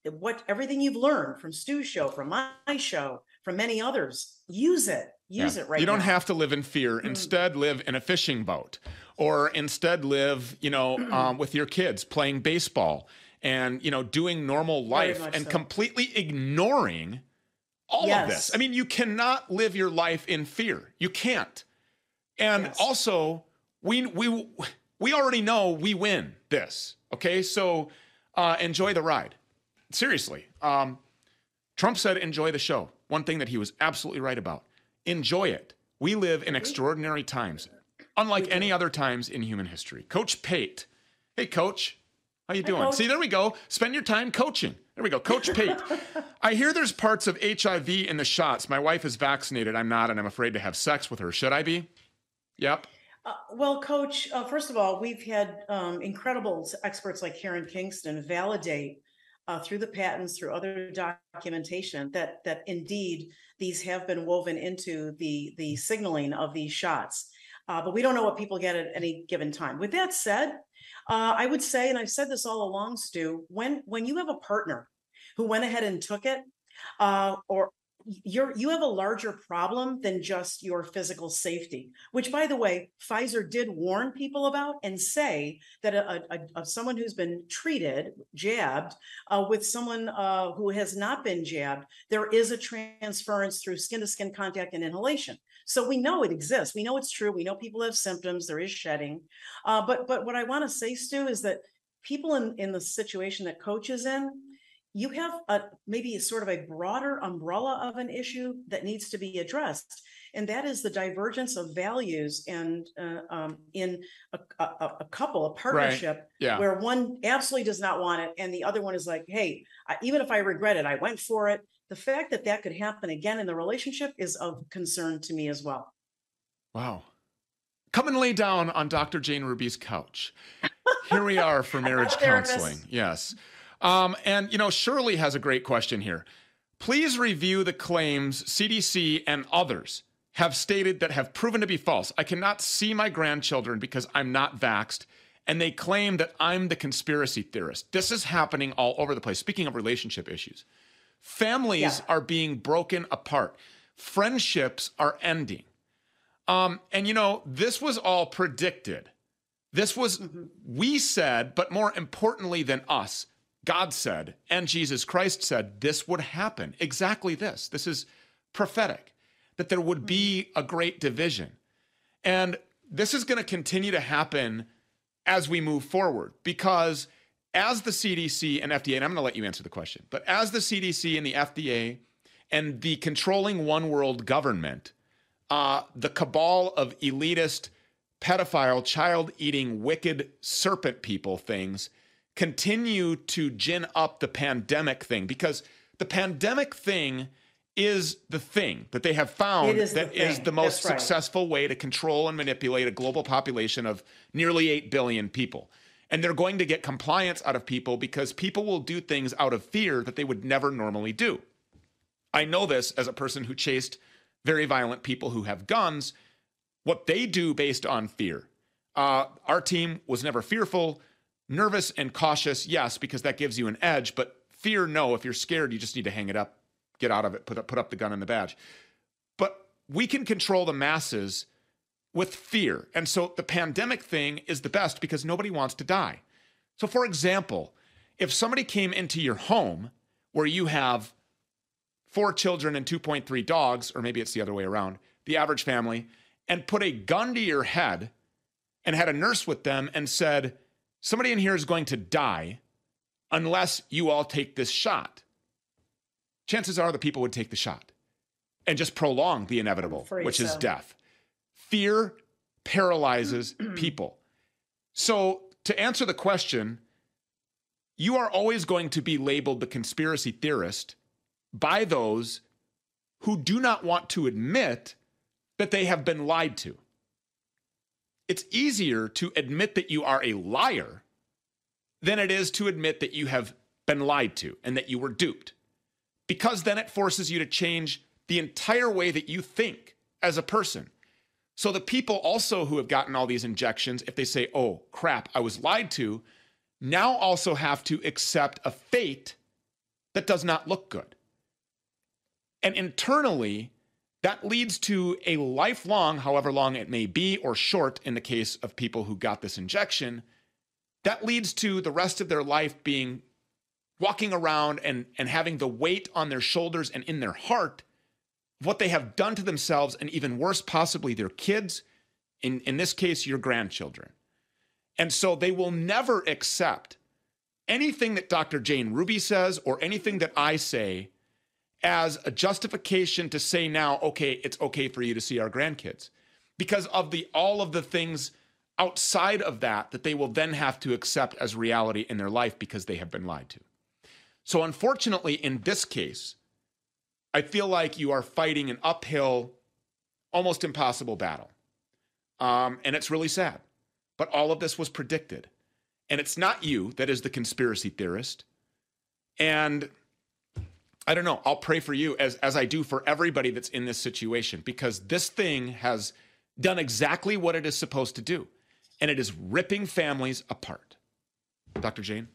what everything you've learned from Stu's show, from my show, from many others, use it. Use Yeah. it right You don't now. have to live in fear. Instead, live in a fishing boat, or instead live, you know, um, with your kids playing baseball and, you know, doing normal life much and so. completely ignoring all of Yes. this. I mean, you cannot live your life in fear. You can't. And Yes. also, we we we already know we win this. Okay, so uh, enjoy the ride. Seriously, um, Trump said, "Enjoy the show." One thing that he was absolutely right about: enjoy it. We live in extraordinary times, unlike any other times in human history. Coach Pate, hey, Coach, how you doing? Coach. See, there we go. Spend your time coaching. There we go, Coach Pate. I hear there's parts of H I V in the shots. My wife is vaccinated. I'm not, and I'm afraid to have sex with her. Should I be? Yep. Uh, well, Coach, uh, first of all, we've had um, incredible experts like Karen Kingston validate uh, through the patents, through other documentation, that that indeed these have been woven into the the signaling of these shots. Uh, but we don't know what people get at any given time. With that said, uh, I would say, and I've said this all along, Stu, when when you have a partner who went ahead and took it, uh, or you're you have a larger problem than just your physical safety, which, by the way, Pfizer did warn people about and say that a, a, a someone who's been treated, jabbed, uh, with someone uh, who has not been jabbed, there is a transference through skin-to-skin contact and inhalation. So we know it exists. We know it's true. We know people have symptoms. There is shedding. Uh, but but what I want to say, Stu, is that people in, in the situation that Coach is in, you have a maybe a sort of a broader umbrella of an issue that needs to be addressed, and that is the divergence of values and uh, um, in a, a, a couple, a partnership, Yeah. where one absolutely does not want it, and the other one is like, "Hey, I, even if I regret it, I went for it." The fact that that could happen again in the relationship is of concern to me as well. Wow. Come and lay down on Doctor Jane Ruby's couch. Here we are for marriage Therapist. counseling. Yes. Um, and, you know, Shirley has a great question here. Please review the claims C D C and others have stated that have proven to be false. I cannot see my grandchildren because I'm not vaxxed, and they claim that I'm the conspiracy theorist. This is happening all over the place. Speaking of relationship issues, families Yeah. are being broken apart. Friendships are ending. Um, and, you know, this was all predicted. This was, we said, but more importantly than us, God said, and Jesus Christ said, this would happen. Exactly this. This is prophetic, that there would be a great division. And this is going to continue to happen as we move forward, because as the C D C and F D A, and I'm going to let you answer the question, but as the C D C and the F D A and the controlling one world government, uh, the cabal of elitist, pedophile, child-eating, wicked serpent people things continue to gin up the pandemic thing, because the pandemic thing is the thing that they have found It is the that is thing. the most That's right. successful way to control and manipulate a global population of nearly eight billion people. And they're going to get compliance out of people because people will do things out of fear that they would never normally do. I know this as a person who chased very violent people who have guns, what they do based on fear. Uh, our team was never fearful. Nervous and cautious, yes, because that gives you an edge, but fear, no. If you're scared, you just need to hang it up, get out of it, put up, put up the gun and the badge. But we can control the masses with fear. And so the pandemic thing is the best because nobody wants to die. So for example, if somebody came into your home where you have four children and two point three dogs, or maybe it's the other way around, the average family, and put a gun to your head and had a nurse with them and said, somebody in here is going to die unless you all take this shot, chances are the people would take the shot and just prolong the inevitable, afraid which is so. death. Fear paralyzes people. So to answer the question, you are always going to be labeled the conspiracy theorist by those who do not want to admit that they have been lied to. It's easier to admit that you are a liar than it is to admit that you have been lied to and that you were duped, because then it forces you to change the entire way that you think as a person. So the people also who have gotten all these injections, if they say, oh, crap, I was lied to, now also have to accept a fate that does not look good. And internally, that leads to a lifelong, however long it may be, or short in the case of people who got this injection, that leads to the rest of their life being walking around and, and having the weight on their shoulders and in their heart of what they have done to themselves, and even worse, possibly their kids, in, in this case, your grandchildren. And so they will never accept anything that Doctor Jane Ruby says or anything that I say as a justification to say now, okay, it's okay for you to see our grandkids, because of the all of the things outside of that that they will then have to accept as reality in their life because they have been lied to. So unfortunately, in this case, I feel like you are fighting an uphill, almost impossible battle. Um, and it's really sad. But all of this was predicted. And it's not you that is the conspiracy theorist. And I don't know, I'll pray for you as, as I do for everybody that's in this situation, because this thing has done exactly what it is supposed to do. And it is ripping families apart. Doctor Jane?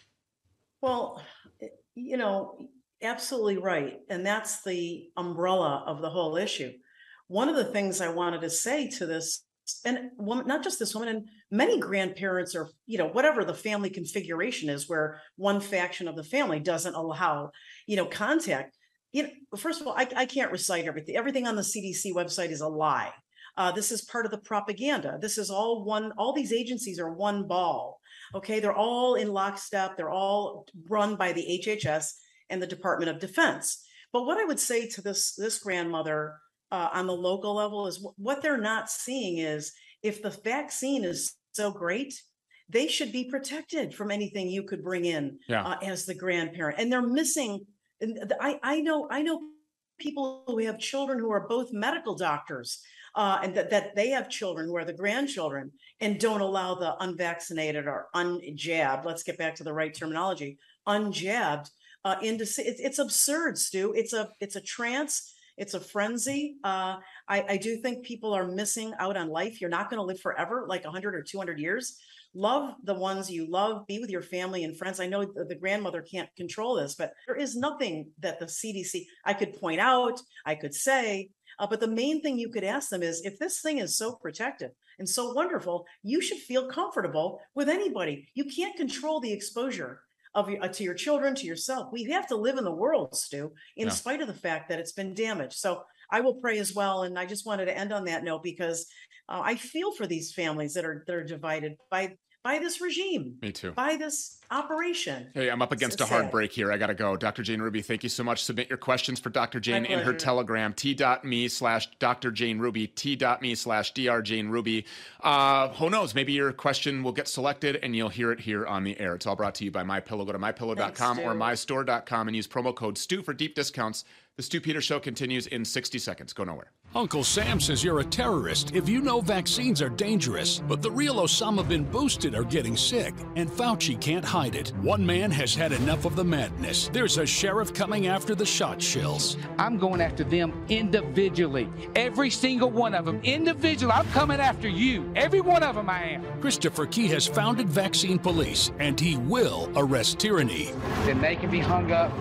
Well, you know, absolutely right. And that's the umbrella of the whole issue. One of the things I wanted to say to this, and woman, not just this woman, and many grandparents, or, you know, whatever the family configuration is, where one faction of the family doesn't allow, you know, contact. You know, first of all, I, I can't recite everything. Everything on the C D C website is a lie. Uh, this is part of the propaganda. This is all one, all these agencies are one ball. Okay. They're all in lockstep. They're all run by the H H S and the Department of Defense. But what I would say to this, this grandmother uh, on the local level is w- what they're not seeing is, if the vaccine is so great, they should be protected from anything you could bring in yeah. uh, as the grandparent. And they're missing. And I, I know, I know people who have children who are both medical doctors, uh, and that, that they have children who are the grandchildren and don't allow the unvaccinated or unjabbed, let's get back to the right terminology, unjabbed uh, into, it's, it's absurd, Stu. It's a, it's a trance. It's a frenzy. Uh, I, I do think people are missing out on life. You're not going to live forever, like one hundred or two hundred years. Love the ones you love, be with your family and friends. I know the, the grandmother can't control this, but there is nothing that the C D C, I could point out, I could say, uh, but the main thing you could ask them is, if this thing is so protective and so wonderful, you should feel comfortable with anybody. You can't control the exposure of your, uh, to your children, to yourself. We have to live in the world, Stu, in Yeah. spite of the fact that it's been damaged. So I will pray as well. And I just wanted to end on that note, because uh, I feel for these families that are that are divided by by this regime. Me too. By this operation. Hey, I'm up against It's a hard sad. break here. I got to go. Doctor Jane Ruby, thank you so much. Submit your questions for Doctor Jane in her pleasure. Telegram, t.me slash Dr. Jane Ruby, t.me slash Dr. Jane Ruby. Uh, who knows? Maybe your question will get selected and you'll hear it here on the air. It's all brought to you by MyPillow. Go to my pillow dot com Thanks, or Stu. my store dot com and use promo code STU for deep discounts. The Stu Peters Show continues in sixty seconds. Go nowhere. Uncle Sam says you're a terrorist if you know vaccines are dangerous, but the real Osama bin boosted are getting sick, and Fauci can't hide it. One man has had enough of the madness. There's a sheriff coming after the shot shills. I'm going after them individually. Every single one of them. Individually. I'm coming after you. Every one of them I am. Christopher Key has founded Vaccine Police, and he will arrest tyranny. Then they can be hung up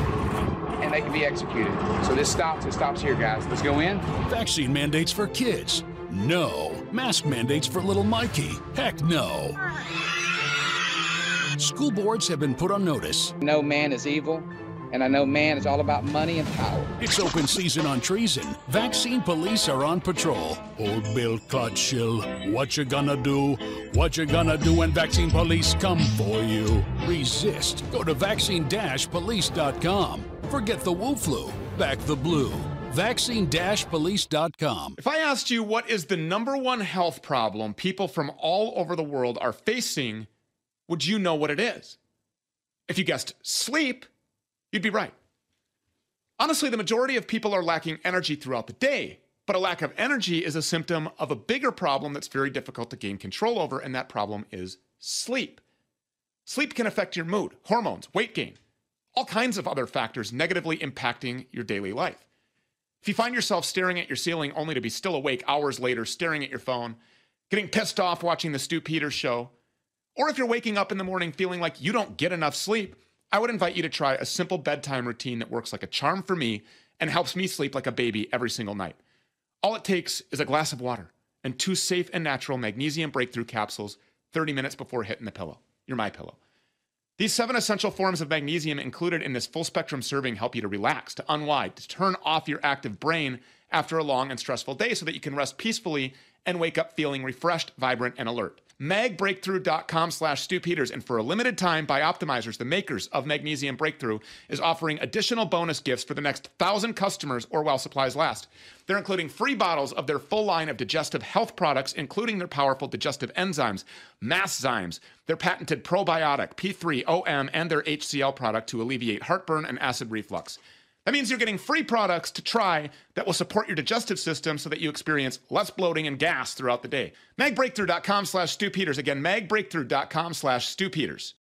and they can be executed. So this stops. It stops here, guys. Let's go in. Vaccine mandates for kids? No. Mask mandates for little Mikey? Heck no. School boards have been put on notice. No man is evil, and I know man is all about money and power. It's open season on treason. Vaccine Police are on patrol. Old Bill Clutchill, what you gonna do? What you gonna do when Vaccine Police come for you? Resist. Go to vaccine dash police dot com. Forget the Wu flu. Back the blue. vaccine dash police dot com. If I asked you what is the number one health problem people from all over the world are facing, would you know what it is? If you guessed sleep, you'd be right. Honestly, the majority of people are lacking energy throughout the day, but a lack of energy is a symptom of a bigger problem that's very difficult to gain control over, and that problem is sleep. Sleep can affect your mood, hormones, weight gain, all kinds of other factors negatively impacting your daily life. If you find yourself staring at your ceiling only to be still awake hours later, staring at your phone, getting pissed off watching the Stu Peters Show, or if you're waking up in the morning feeling like you don't get enough sleep, I would invite you to try a simple bedtime routine that works like a charm for me and helps me sleep like a baby every single night. All it takes is a glass of water and two safe and natural magnesium breakthrough capsules thirty minutes before hitting the pillow. You're my pillow. These seven essential forms of magnesium included in this full spectrum serving help you to relax, to unwind, to turn off your active brain after a long and stressful day so that you can rest peacefully and wake up feeling refreshed, vibrant, and alert. magbreakthrough.com slash Stu Peters. And for a limited time, Bioptimizers, the makers of Magnesium Breakthrough, is offering additional bonus gifts for the next thousand customers or while supplies last. They're including free bottles of their full line of digestive health products, including their powerful digestive enzymes, Masszymes, their patented probiotic, P three O M, and their H C L product to alleviate heartburn and acid reflux. That means you're getting free products to try that will support your digestive system so that you experience less bloating and gas throughout the day. magbreakthrough.com slash Stu Peters. Again, magbreakthrough.com slash Stu Peters.